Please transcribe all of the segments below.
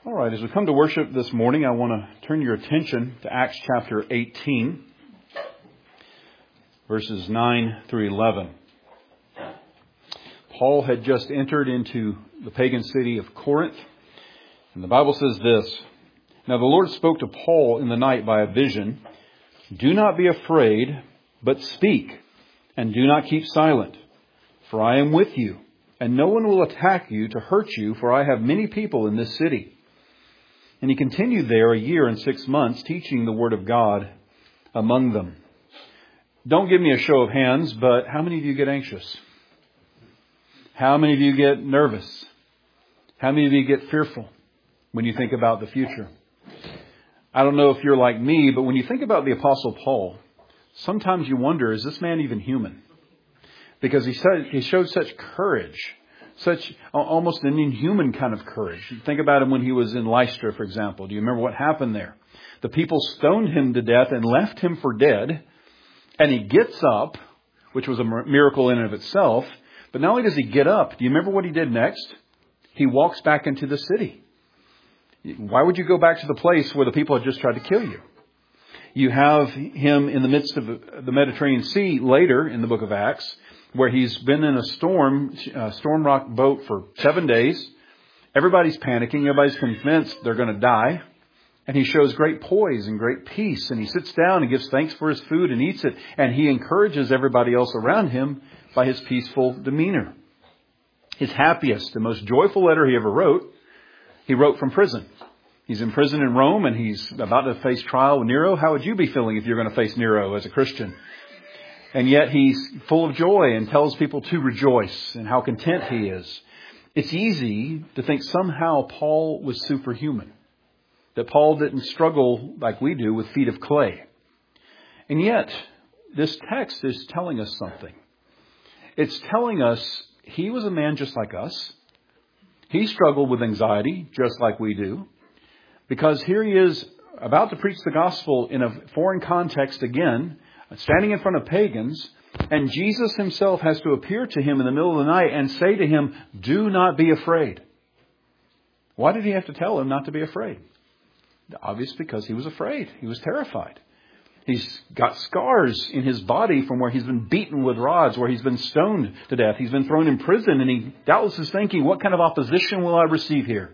All right, as we come to worship this morning, I want to turn your attention to Acts chapter 18, verses 9 through 11. Paul had just entered into the pagan city of Corinth, and the Bible says this: "Now the Lord spoke to Paul in the night by a vision. Do not be afraid, but speak, and do not keep silent, for I am with you, and no one will attack you to hurt you, for I have many people in this city." And he continued there a year and 6 months, teaching the word of God among them. Don't give me a show of hands, but how many of you get anxious? How many of you get nervous? How many of you get fearful when you think about the future? I don't know if you're like me, but when you think about the Apostle Paul, sometimes you wonder, is this man even human? Because he showed such courage. Such almost an inhuman kind of courage. Think about him when he was in Lystra, for example. Do you remember what happened there? The people stoned him to death and left him for dead. And he gets up, which was a miracle in and of itself. But not only does he get up, do you remember what he did next? He walks back into the city. Why would you go back to the place where the people had just tried to kill you? You have him in the midst of the Mediterranean Sea later in the book of Acts, where he's been in a storm rock boat for 7 days. Everybody's panicking. Everybody's convinced they're going to die. And he shows great poise and great peace. And he sits down and gives thanks for his food and eats it. And he encourages everybody else around him by his peaceful demeanor. His happiest and most joyful letter he ever wrote, he wrote from prison. He's in prison in Rome and he's about to face trial with Nero. How would you be feeling if you're going to face Nero as a Christian? And yet he's full of joy and tells people to rejoice and how content he is. It's easy to think somehow Paul was superhuman. That Paul didn't struggle like we do with feet of clay. And yet, this text is telling us something. It's telling us he was a man just like us. He struggled with anxiety just like we do. Because here he is about to preach the gospel in a foreign context again, standing in front of pagans, and Jesus himself has to appear to him in the middle of the night and say to him, "Do not be afraid." Why did he have to tell him not to be afraid? Obviously because he was afraid. He was terrified. He's got scars in his body from where he's been beaten with rods, where he's been stoned to death. He's been thrown in prison, and he doubtless is thinking, what kind of opposition will I receive here?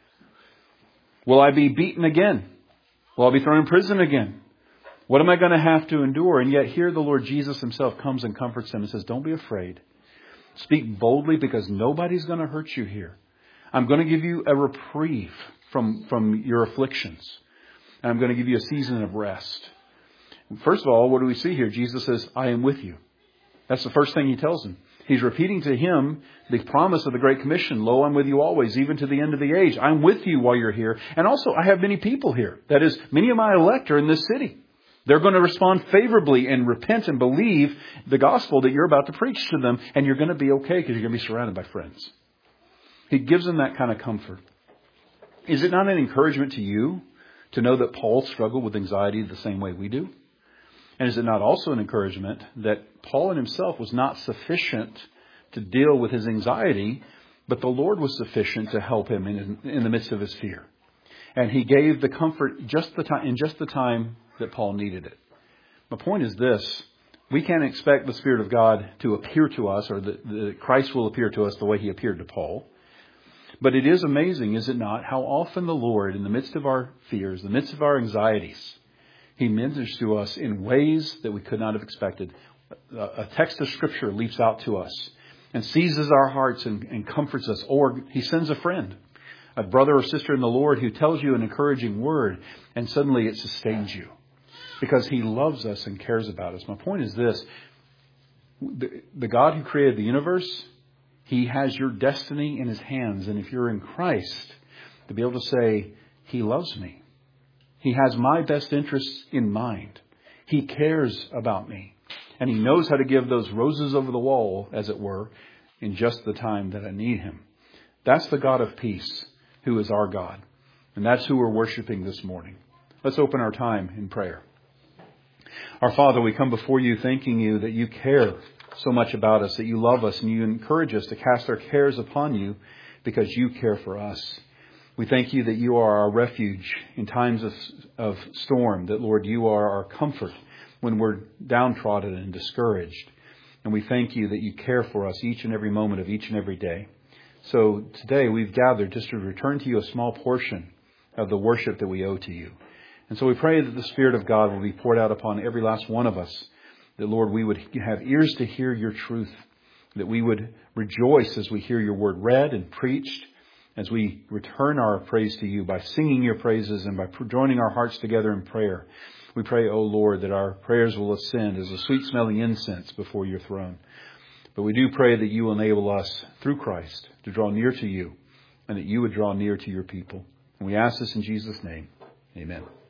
Will I be beaten again? Will I be thrown in prison again? What am I going to have to endure? And yet here the Lord Jesus himself comes and comforts him and says, don't be afraid. Speak boldly because nobody's going to hurt you here. I'm going to give you a reprieve from your afflictions. And I'm going to give you a season of rest. First of all, what do we see here? Jesus says, I am with you. That's the first thing he tells him. He's repeating to him the promise of the Great Commission. Lo, I'm with you always, even to the end of the age. I'm with you while you're here. And also, I have many people here. That is, many of my elect are in this city. They're going to respond favorably and repent and believe the gospel that you're about to preach to them. And you're going to be okay because you're going to be surrounded by friends. He gives them that kind of comfort. Is it not an encouragement to you to know that Paul struggled with anxiety the same way we do? And is it not also an encouragement that Paul in himself was not sufficient to deal with his anxiety, but the Lord was sufficient to help him in the midst of his fear? And he gave the comfort in just the time that Paul needed it. My point is this: we can't expect the Spirit of God to appear to us, or that Christ will appear to us the way he appeared to Paul. But it is amazing, is it not, how often the Lord, in the midst of our fears, in the midst of our anxieties, he ministers to us in ways that we could not have expected. A text of Scripture leaps out to us and seizes our hearts and comforts us. Or he sends a friend, a brother or sister in the Lord, who tells you an encouraging word, and suddenly it sustains you because he loves us and cares about us. My point is this: the God who created the universe, he has your destiny in his hands. And if you're in Christ, to be able to say, he loves me. He has my best interests in mind. He cares about me. And he knows how to give those roses over the wall, as it were, in just the time that I need him. That's the God of peace, who is our God. And that's who we're worshiping this morning. Let's open our time in prayer. Our Father, we come before you thanking you that you care so much about us, that you love us, and you encourage us to cast our cares upon you because you care for us. We thank you that you are our refuge in times of storm, that, Lord, you are our comfort when we're downtrodden and discouraged. And we thank you that you care for us each and every moment of each and every day. So today we've gathered just to return to you a small portion of the worship that we owe to you. And so we pray that the Spirit of God will be poured out upon every last one of us, that, Lord, we would have ears to hear your truth, that we would rejoice as we hear your word read and preached, as we return our praise to you by singing your praises and by joining our hearts together in prayer. We pray, O Lord, that our prayers will ascend as a sweet-smelling incense before your throne. But we do pray that you will enable us, through Christ, to draw near to you, and that you would draw near to your people. And we ask this in Jesus' name. Amen.